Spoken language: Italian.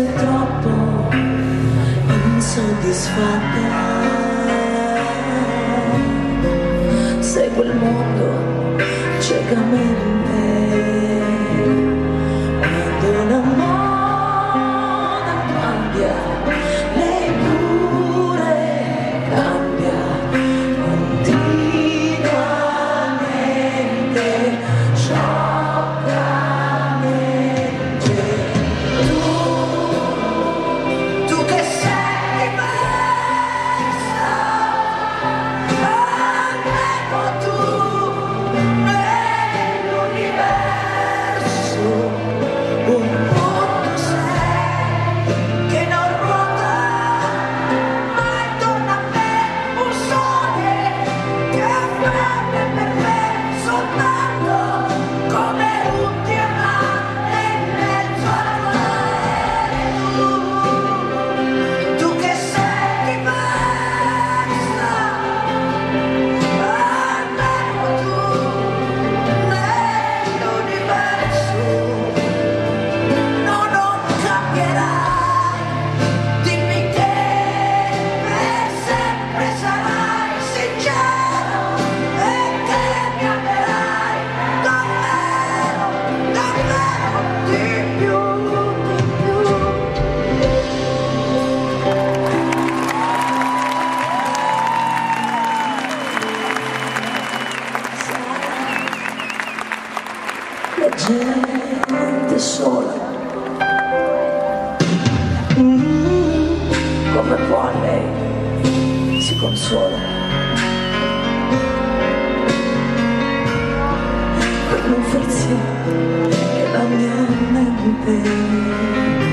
sei troppo insoddisfatta, segui il mondo ciecamente. Quando la moda cambia, lei pure cambia continuamente, scioccamente. Tu che sei diversa, almeno tu nell'universo un punto sei che non ruota mai intorno a me, un sole che avrebbe per me soltanto come un diamante in mezzo al mare. Tu che sei diversa, almeno tu nell'universo non cambierai. Dimmi che per sempre sarai sincero e che mi amerai davvero, davvero di più, di più. La gente sola, come può lei si consola per non far sì che la mia mente